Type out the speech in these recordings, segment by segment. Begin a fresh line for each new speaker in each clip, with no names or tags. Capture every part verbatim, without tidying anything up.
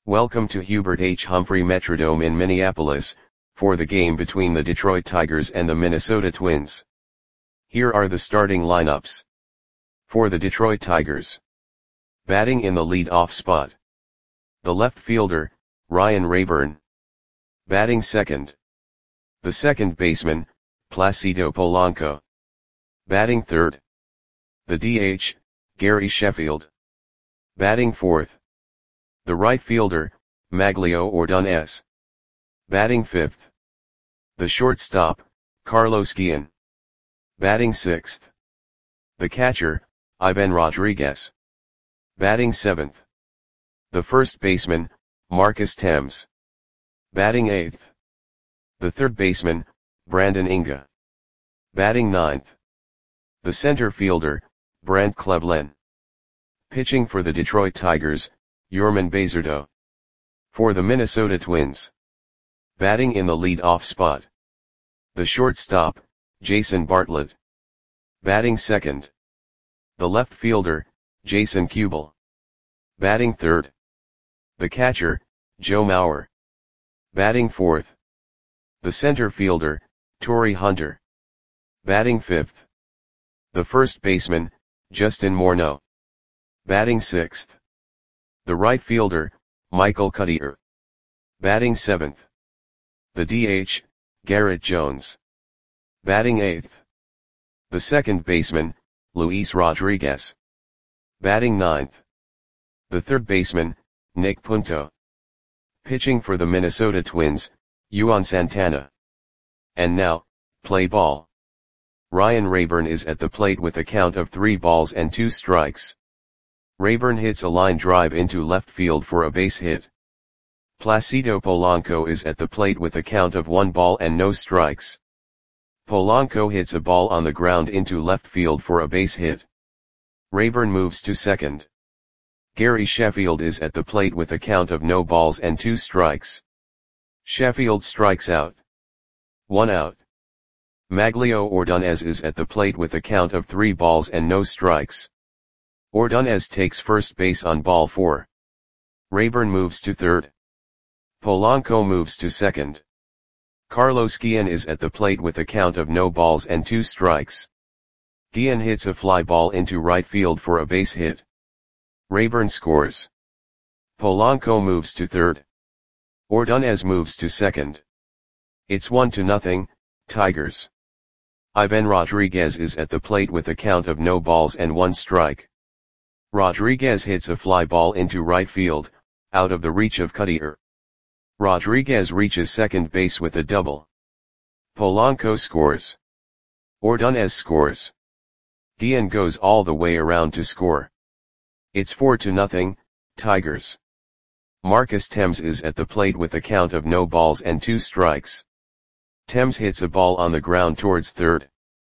Welcome to Hubert H. Humphrey Metrodome in Minneapolis, for the game between the Detroit Tigers and the Minnesota Twins. Here are the starting lineups. For the Detroit Tigers. Batting in the lead-off spot. The left fielder, Ryan Raburn. Batting second. The second baseman, Placido Polanco. Batting third. The D H, Gary Sheffield. Batting fourth. The right fielder, Maglio Ordonez. Batting fifth. The shortstop, Carlos Guillen. Batting sixth. The catcher, Ivan Rodriguez. Batting seventh. The first baseman, Marcus Thames. Batting eighth. The third baseman, Brandon Inge. Batting ninth. The center fielder, Brandt Cleveland. Pitching for the Detroit Tigers, Yorman Bazerdo. For the Minnesota Twins. Batting in the lead-off spot. The shortstop, Jason Bartlett. Batting second. The left fielder, Jason Kubel. Batting third. The catcher, Joe Mauer. Batting fourth. The center fielder, Torii Hunter. Batting fifth. The first baseman, Justin Morneau. Batting sixth. The right fielder, Michael Cuddyer. Batting seventh. The D H, Garrett Jones. Batting eighth. The second baseman, Luis Rodriguez. Batting ninth. The third baseman, Nick Punto. Pitching for the Minnesota Twins, Juan Santana. And now, play ball. Ryan Raburn is at the plate with a count of three balls and two strikes. Raburn hits a line drive into left field for a base hit. Placido Polanco is at the plate with a count of one ball and no strikes. Polanco hits a ball on the ground into left field for a base hit. Raburn moves to second. Gary Sheffield is at the plate with a count of no balls and two strikes. Sheffield strikes out. One out. Maglio Ordonez is at the plate with a count of three balls and no strikes. Ordonez takes first base on ball four. Raburn moves to third. Polanco moves to second. Carlos Guillen is at the plate with a count of no balls and two strikes. Guillen hits a fly ball into right field for a base hit. Raburn scores. Polanco moves to third. Ordonez moves to second. It's one to nothing, Tigers. Ivan Rodriguez is at the plate with a count of no balls and one strike. Rodriguez hits a fly ball into right field, out of the reach of Cuddyer. Rodriguez reaches second base with a double. Polanco scores. Ordonez scores. Guillen goes all the way around to score. It's four to nothing, Tigers. Marcus Thames is at the plate with a count of no balls and two strikes. Thames hits a ball on the ground towards third.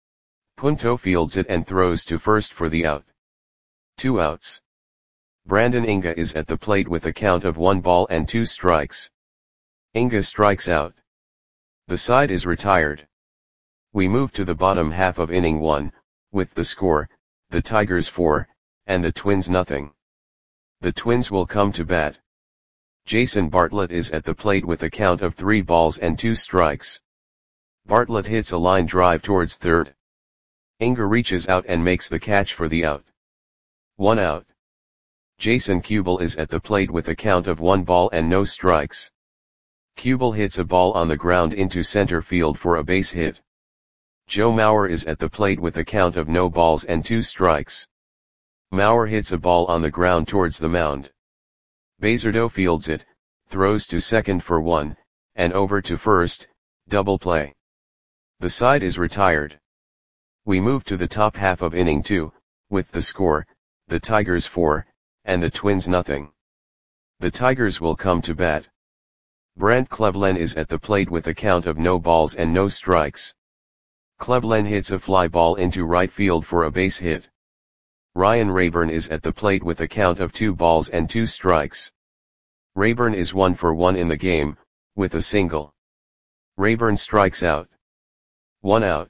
Punto fields it and throws to first for the out. Two outs. Brandon Inge is at the plate with a count of one ball and two strikes. Inge strikes out. The side is retired. We move to the bottom half of inning one, with the score, the Tigers four, and the Twins nothing. The Twins will come to bat. Jason Bartlett is at the plate with a count of three balls and two strikes. Bartlett hits a line drive towards third. Inge reaches out and makes the catch for the out. One out. Jason Kubel is at the plate with a count of one ball and no strikes. Kubel hits a ball on the ground into center field for a base hit. Joe Mauer is at the plate with a count of no balls and two strikes. Mauer hits a ball on the ground towards the mound. Bazerdo fields it, throws to second for one, and over to first, double play. The side is retired. We move to the top half of inning two, with the score, the Tigers four, and the Twins nothing. The Tigers will come to bat. Brandt Cleveland is at the plate with a count of no balls and no strikes. Cleveland hits a fly ball into right field for a base hit. Ryan Raburn is at the plate with a count of two balls and two strikes. Raburn is one for one in the game, with a single. Raburn strikes out. One out.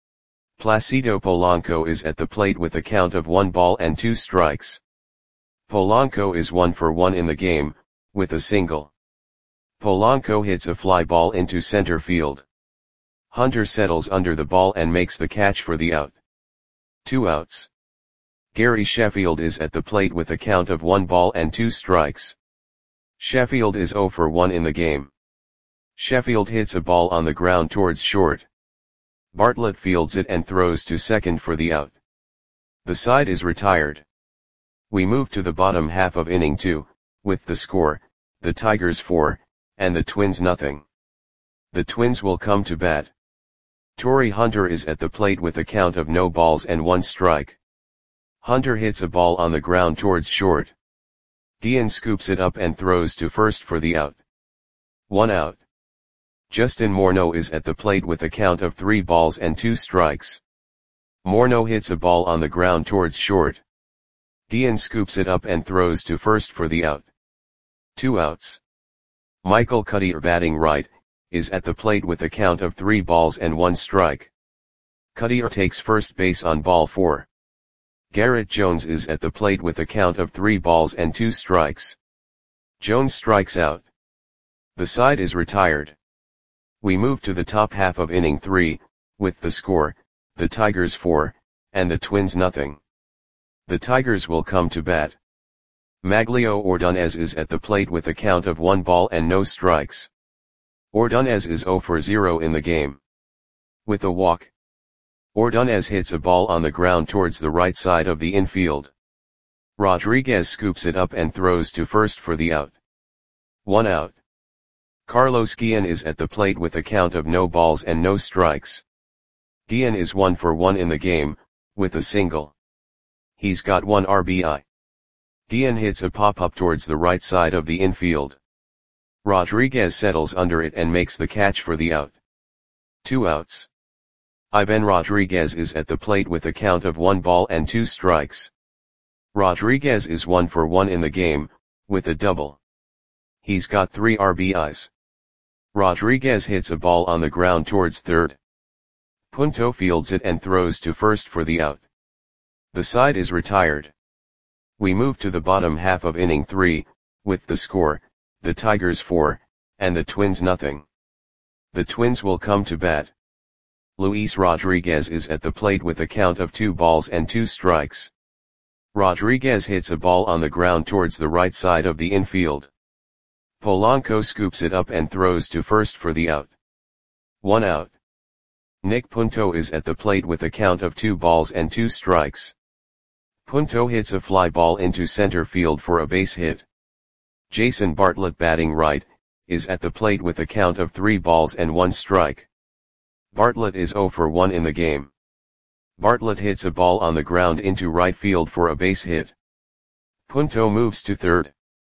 Placido Polanco is at the plate with a count of one ball and two strikes. Polanco is one for one in the game, with a single. Polanco hits a fly ball into center field. Hunter settles under the ball and makes the catch for the out. Two outs. Gary Sheffield is at the plate with a count of one ball and two strikes. Sheffield is zero for one in the game. Sheffield hits a ball on the ground towards short. Bartlett fields it and throws to second for the out. The side is retired. We move to the bottom half of inning two, with the score, the Tigers four, and the Twins nothing. The Twins will come to bat. Torrey Hunter is at the plate with a count of no balls and one strike. Hunter hits a ball on the ground towards short. Guillen scoops it up and throws to first for the out. One out. Justin Morneau is at the plate with a count of three balls and two strikes. Morneau hits a ball on the ground towards short. Guillen scoops it up and throws to first for the out. Two outs. Michael Cuddyer, batting right, is at the plate with a count of three balls and one strike. Cuddyer takes first base on ball four. Garrett Jones is at the plate with a count of three balls and two strikes. Jones strikes out. The side is retired. We move to the top half of inning three, with the score, the Tigers four, and the Twins nothing. The Tigers will come to bat. Maglio Ordonez is at the plate with a count of one ball and no strikes. Ordonez is zero for zero in the game. With a walk. Ordonez hits a ball on the ground towards the right side of the infield. Rodriguez scoops it up and throws to first for the out. One out. Carlos Guillen is at the plate with a count of no balls and no strikes. Guillen is one for one in the game, with a single. He's got one R B I. Guillen hits a pop-up towards the right side of the infield. Rodriguez settles under it and makes the catch for the out. Two outs. Ivan Rodriguez is at the plate with a count of one ball and two strikes. Rodriguez is one for one in the game, with a double. He's got three R B Is. Rodriguez hits a ball on the ground towards third. Punto fields it and throws to first for the out. The side is retired. We move to the bottom half of inning three, with the score, the Tigers four, and the Twins nothing. The Twins will come to bat. Luis Rodriguez is at the plate with a count of two balls and two strikes. Rodriguez hits a ball on the ground towards the right side of the infield. Polanco scoops it up and throws to first for the out. One out. Nick Punto is at the plate with a count of two balls and two strikes. Punto hits a fly ball into center field for a base hit. Jason Bartlett, batting right, is at the plate with a count of three balls and one strike. Bartlett is zero for one in the game. Bartlett hits a ball on the ground into right field for a base hit. Punto moves to third.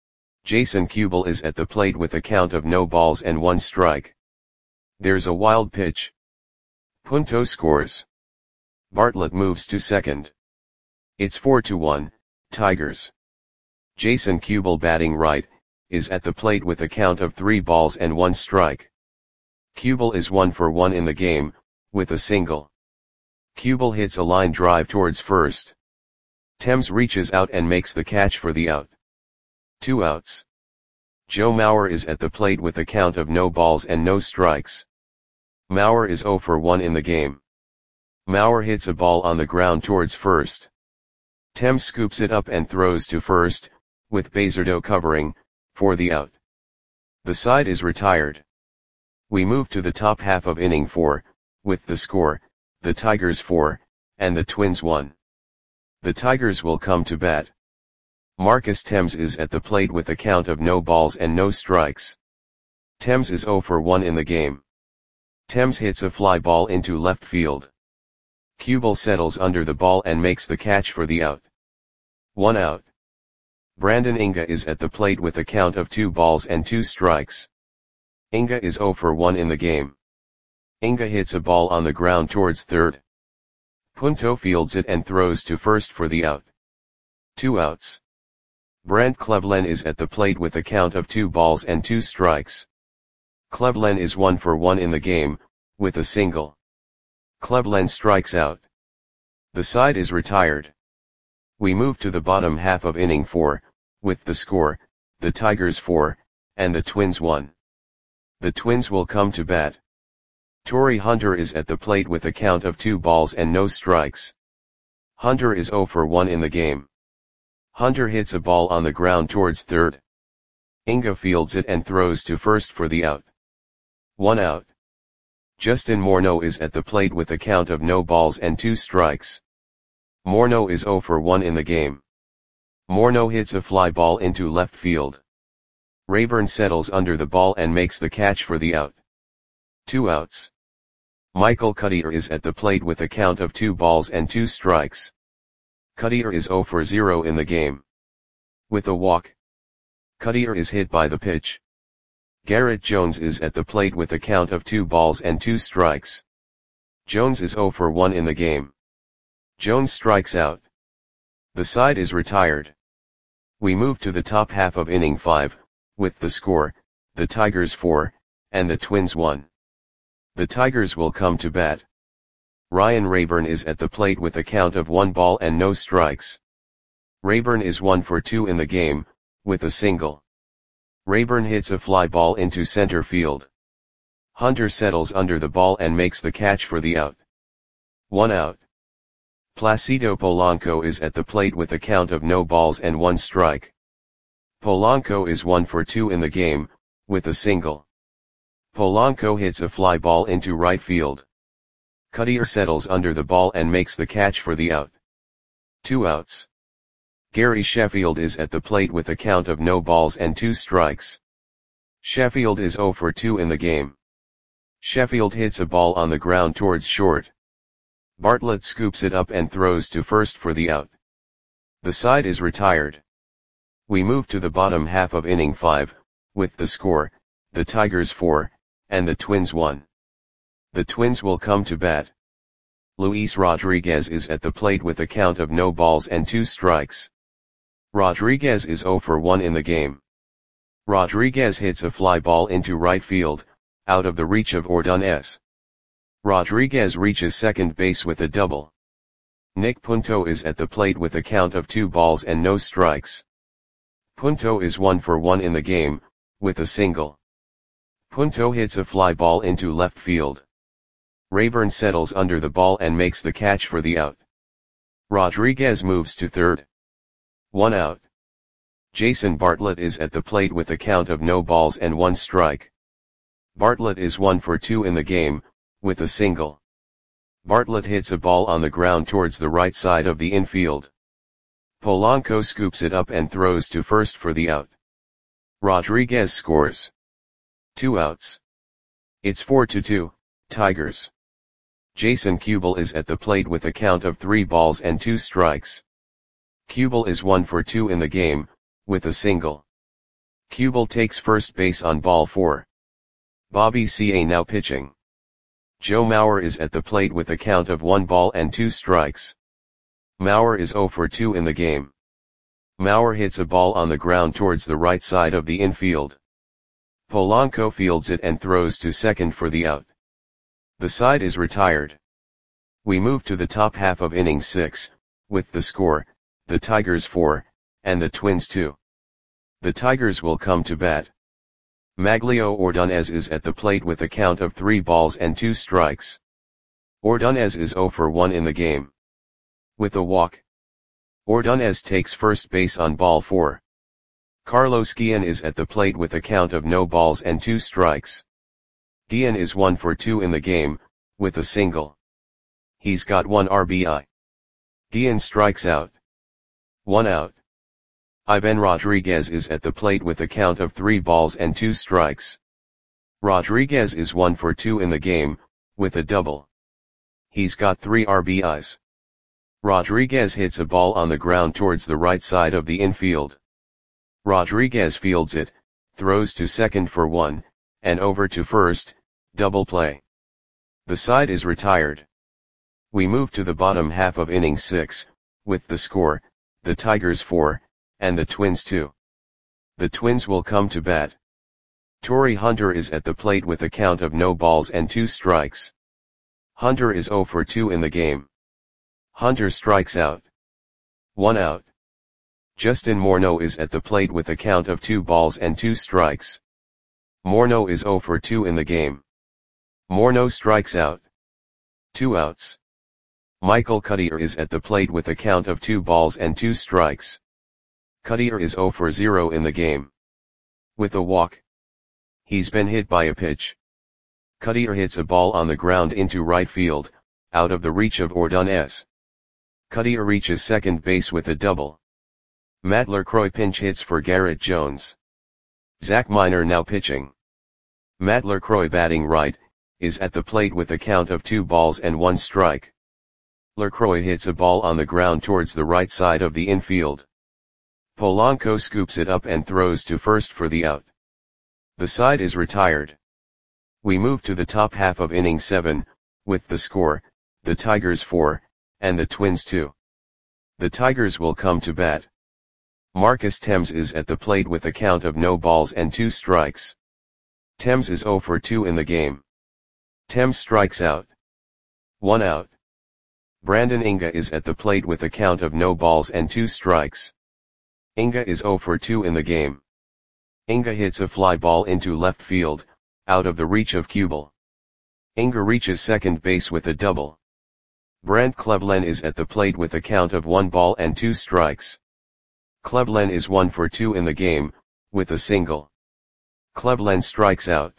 Jason Kubel is at the plate with a count of no balls and one strike. There's a wild pitch. Punto scores. Bartlett moves to second. It's four to one, Tigers. Jason Kubel, batting right, is at the plate with a count of three balls and one strike. Kubel is one for one in the game, with a single. Kubel hits a line drive towards first. Thames reaches out and makes the catch for the out. Two outs. Joe Mauer is at the plate with a count of no balls and no strikes. Mauer is zero for one in the game. Mauer hits a ball on the ground towards first. Thames scoops it up and throws to first, with Bazardo covering, for the out. The side is retired. We move to the top half of inning four, with the score, the Tigers four, and the Twins one. The Tigers will come to bat. Marcus Thames is at the plate with a count of no balls and no strikes. Thames is zero for one in the game. Thames hits a fly ball into left field. Kubel settles under the ball and makes the catch for the out. One out. Brandon Inga is at the plate with a count of two balls and two strikes. Inga is zero for one in the game. Inga hits a ball on the ground towards third. Punto fields it and throws to first for the out. Two outs. Brant Cleveland is at the plate with a count of two balls and two strikes. Cleveland is one for one in the game, with a single. Cleveland strikes out. The side is retired. We move to the bottom half of inning four, with the score, the Tigers four, and the Twins one. The Twins will come to bat. Torii Hunter is at the plate with a count of two balls and no strikes. Hunter is zero for one in the game. Hunter hits a ball on the ground towards third. Inga fields it and throws to first for the out. One out. Justin Morneau is at the plate with a count of no balls and two strikes. Morneau is zero for one in the game. Morneau hits a fly ball into left field. Rayburn settles under the ball and makes the catch for the out. Two outs. Michael Cuddyer is at the plate with a count of two balls and two strikes. Cuddyer is zero for zero in the game. With a walk. Cuddyer is hit by the pitch. Garrett Jones is at the plate with a count of two balls and two strikes. Jones is zero for one in the game. Jones strikes out. The side is retired. We move to the top half of inning five, with the score, the Tigers four, and the Twins one. The Tigers will come to bat. Ryan Rayburn is at the plate with a count of one ball and no strikes. Rayburn is one for two in the game, with a single. Rayburn hits a fly ball into center field. Hunter settles under the ball and makes the catch for the out. One out. Placido Polanco is at the plate with a count of no balls and one strike. Polanco is one for two in the game, with a single. Polanco hits a fly ball into right field. Cuddyer settles under the ball and makes the catch for the out. Two outs. Gary Sheffield is at the plate with a count of no balls and two strikes. Sheffield is zero for two in the game. Sheffield hits a ball on the ground towards short. Bartlett scoops it up and throws to first for the out. The side is retired. We move to the bottom half of inning five, with the score, the Tigers four, and the Twins one. The Twins will come to bat. Luis Rodriguez is at the plate with a count of no balls and two strikes. Rodriguez is zero for one in the game. Rodriguez hits a fly ball into right field, out of the reach of Ordonez. Rodriguez reaches second base with a double. Nick Punto is at the plate with a count of two balls and no strikes. Punto is one for one in the game, with a single. Punto hits a fly ball into left field. Rayburn settles under the ball and makes the catch for the out. Rodriguez moves to third. One out. Jason Bartlett is at the plate with a count of no balls and one strike. Bartlett is one for two in the game, with a single. Bartlett hits a ball on the ground towards the right side of the infield. Polanco scoops it up and throws to first for the out. Rodriguez scores. Two outs. It's four to two, Tigers. Jason Kubel is at the plate with a count of three balls and two strikes. Kubel is one for two in the game, with a single. Kubel takes first base on ball four. Bobby C A now pitching. Joe Mauer is at the plate with a count of one ball and two strikes. Mauer is zero for two in the game. Mauer hits a ball on the ground towards the right side of the infield. Polanco fields it and throws to second for the out. The side is retired. We move to the top half of inning six, with the score, the Tigers four, and the Twins two. The Tigers will come to bat. Maglio Ordonez is at the plate with a count of three balls and two strikes. Ordonez is zero for one in the game. With a walk. Ordonez takes first base on ball four. Carlos Guillen is at the plate with a count of no balls and two strikes. Guillen is one for two in the game, with a single. He's got one R B I. Guillen strikes out. One out. Ivan Rodriguez is at the plate with a count of three balls and two strikes. Rodriguez is one for two in the game, with a double. He's got three R B Is. Rodriguez hits a ball on the ground towards the right side of the infield. Rodriguez fields it, throws to second for one, and over to first, double play. The side is retired. We move to the bottom half of inning six, with the score, the Tigers four, and the Twins two. The Twins will come to bat. Torii Hunter is at the plate with a count of no balls and two strikes. Hunter is zero for two in the game. Hunter strikes out. One out. Justin Morneau is at the plate with a count of two balls and two strikes. Morneau is zero for two in the game. Morneau strikes out. Two outs. Michael Cuddyer is at the plate with a count of two balls and two strikes. Cuddyer is zero for zero in the game. With a walk. He's been hit by a pitch. Cuddyer hits a ball on the ground into right field, out of the reach of Ordonez. Cuddyer reaches second base with a double. Matt LaCroix pinch hits for Garrett Jones. Zach Miner now pitching. Matt LaCroix batting right, is at the plate with a count of two balls and one strike. LaCroix hits a ball on the ground towards the right side of the infield. Polanco scoops it up and throws to first for the out. The side is retired. We move to the top half of inning seven, with the score, the Tigers four, and the Twins two. The Tigers will come to bat. Marcus Thames is at the plate with a count of no balls and two strikes. Thames is zero for two in the game. Thames strikes out. One out. Brandon Inga is at the plate with a count of no balls and two strikes. Inga is zero for two in the game. Inga hits a fly ball into left field, out of the reach of Kubel. Inga reaches second base with a double. Brent Cleveland is at the plate with a count of one ball and two strikes. Cleveland is one for two in the game, with a single. Cleveland strikes out.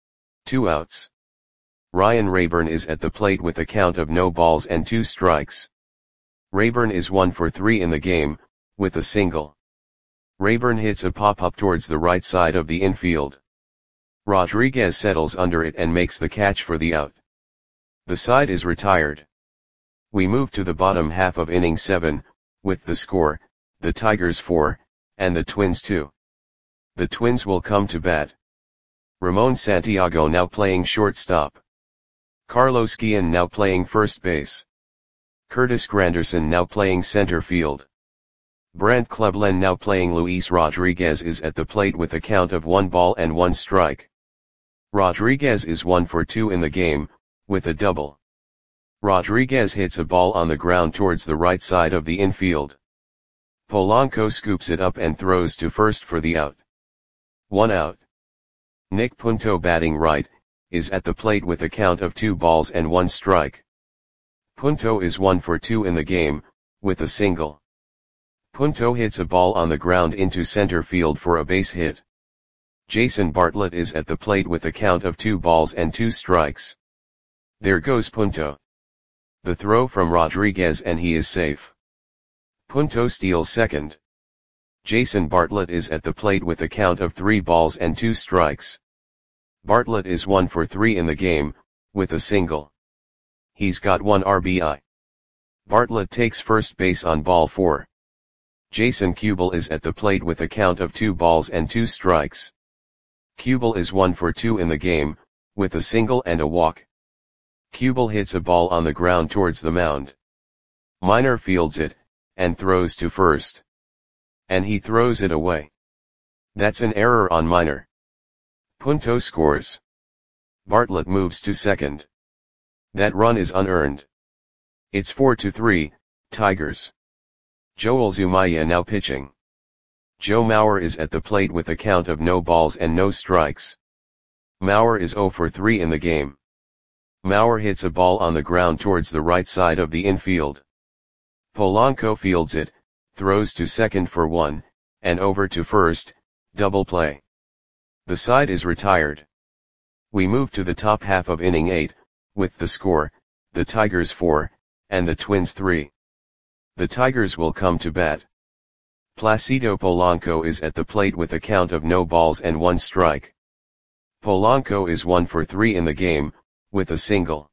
Two outs. Ryan Rayburn is at the plate with a count of no balls and two strikes. Rayburn is one for three in the game, with a single. Rayburn hits a pop-up towards the right side of the infield. Rodriguez settles under it and makes the catch for the out. The side is retired. We move to the bottom half of inning seven, with the score, the Tigers four, and the Twins two. The Twins will come to bat. Ramon Santiago now playing shortstop. Carlos Guillen now playing first base. Curtis Granderson now playing center field. Brent Cleveland now playing. Luis Rodriguez is at the plate with a count of one ball and one strike. Rodriguez is one for two in the game, with a double. Rodriguez hits a ball on the ground towards the right side of the infield. Polanco scoops it up and throws to first for the out. One out. Nick Punto batting right, is at the plate with a count of two balls and one strike. Punto is one for two in the game, with a single. Punto hits a ball on the ground into center field for a base hit. Jason Bartlett is at the plate with a count of two balls and two strikes. There goes Punto. The throw from Rodriguez and he is safe. Punto steals second. Jason Bartlett is at the plate with a count of three balls and two strikes. Bartlett is one for three in the game, with a single. He's got one R B I. Bartlett takes first base on ball four. Jason Kubel is at the plate with a count of two balls and two strikes. Kubel is one for two in the game, with a single and a walk. Kubel hits a ball on the ground towards the mound. Miner fields it, and throws to first. And he throws it away. That's an error on Miner. Punto scores. Bartlett moves to second. That run is unearned. It's four to three, Tigers. Joel Zumaya now pitching. Joe Mauer is at the plate with a count of no balls and no strikes. Mauer is zero for three in the game. Mauer hits a ball on the ground towards the right side of the infield. Polanco fields it, throws to second for one, and over to first, double play. The side is retired. We move to the top half of inning eight, with the score, the Tigers four, and the Twins three. The Tigers will come to bat. Placido Polanco is at the plate with a count of no balls and one strike. Polanco is one for three in the game, with a single.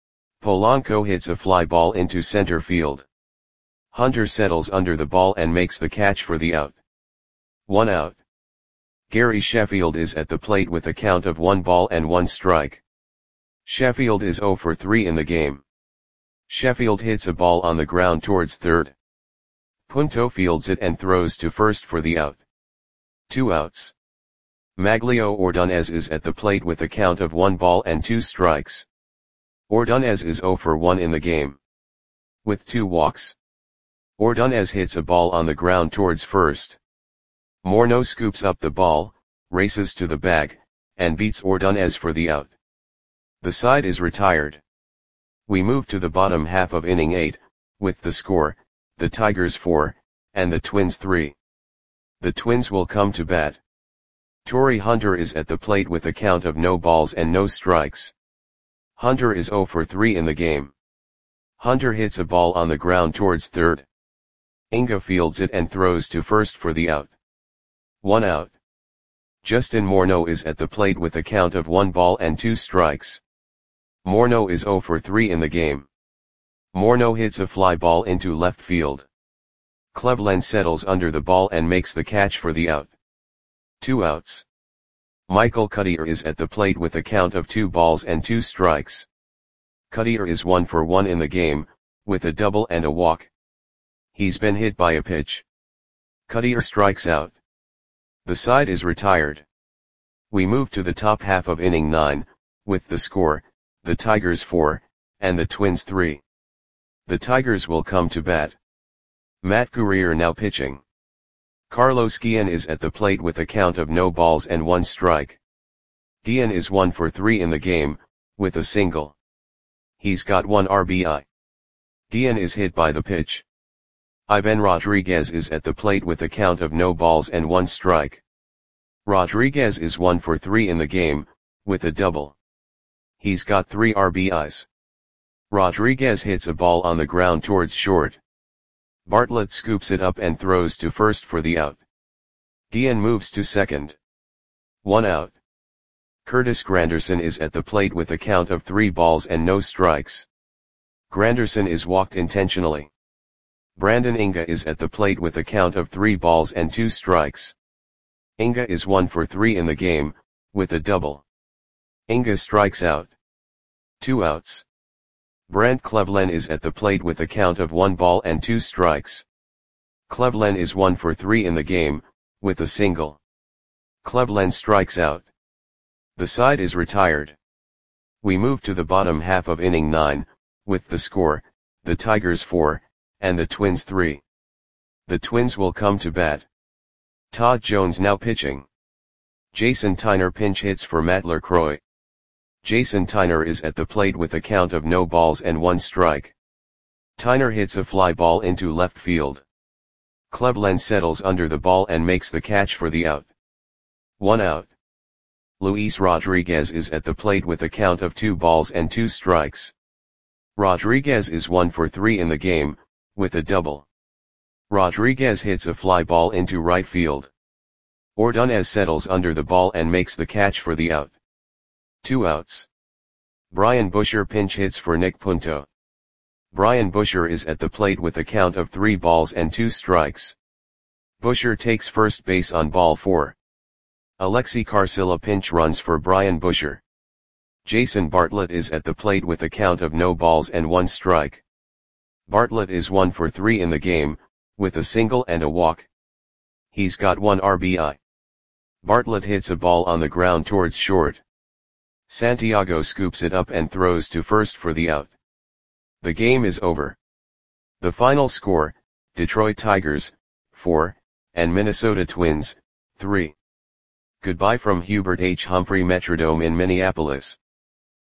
Polanco hits a fly ball into center field. Hunter settles under the ball and makes the catch for the out. One out. Gary Sheffield is at the plate with a count of one ball and one strike. Sheffield is zero for three in the game. Sheffield hits a ball on the ground towards third. Punto fields it and throws to first for the out. Two outs. Maglio Ordonez is at the plate with a count of one ball and two strikes. Ordonez is zero for one in the game. With two walks. Ordonez hits a ball on the ground towards first. Morneau scoops up the ball, races to the bag, and beats Ordonez for the out. The side is retired. We move to the bottom half of inning eight, with the score, the Tigers four, and the Twins three. The Twins will come to bat. Torii Hunter is at the plate with a count of no balls and no strikes. Hunter is oh for three in the game. Hunter hits a ball on the ground towards third. Inga fields it and throws to first for the out. One out. Justin Morneau is at the plate with a count of one ball and two strikes. Morneau is oh for three in the game. Morneau hits a fly ball into left field. Cleveland settles under the ball and makes the catch for the out. Two outs. Michael Cuddyer is at the plate with a count of two balls and two strikes. Cuddyer is one for one in the game, with a double and a walk. He's been hit by a pitch. Cuddyer strikes out. The side is retired. We move to the top half of inning nine, with the score, the Tigers four, and the Twins three. The Tigers will come to bat. Matt Guerrier now pitching. Carlos Guillen is at the plate with a count of no balls and one strike. Guillen is one for three in the game, with a single. He's got one R B I. Guillen is hit by the pitch. Ivan Rodriguez is at the plate with a count of no balls and one strike. Rodriguez is one for three in the game, with a double. He's got three R B Is. Rodriguez hits a ball on the ground towards short. Bartlett scoops it up and throws to first for the out. Guillen moves to second. One out. Curtis Granderson is at the plate with a count of three balls and no strikes. Granderson is walked intentionally. Brandon Inga is at the plate with a count of three balls and two strikes. Inga is one for three in the game, with a double. Inga strikes out. Two outs. Brant Cleveland is at the plate with a count of one ball and two strikes. Cleveland is one for three in the game, with a single. Cleveland strikes out. The side is retired. We move to the bottom half of inning nine, with the score, the Tigers four, and the Twins three. The Twins will come to bat. Todd Jones now pitching. Jason Tyner pinch hits for Matt LaCroix. Jason Tyner is at the plate with a count of no balls and one strike. Tyner hits a fly ball into left field. Cleveland settles under the ball and makes the catch for the out. One out. Luis Rodriguez is at the plate with a count of two balls and two strikes. Rodriguez is one for three in the game, with a double. Rodriguez hits a fly ball into right field. Ordonez settles under the ball and makes the catch for the out. Two outs. Brian Busher pinch hits for Nick Punto. Brian Busher is at the plate with a count of three balls and two strikes. Busher takes first base on ball four. Alexi Carcilla pinch runs for Brian Busher. Jason Bartlett is at the plate with a count of no balls and one strike. Bartlett is one for three in the game, with a single and a walk. He's got one R B I. Bartlett hits a ball on the ground towards short. Santiago scoops it up and throws to first for the out. The game is over. The final score, Detroit Tigers, four, and Minnesota Twins, three. Goodbye from Hubert H. Humphrey Metrodome in Minneapolis.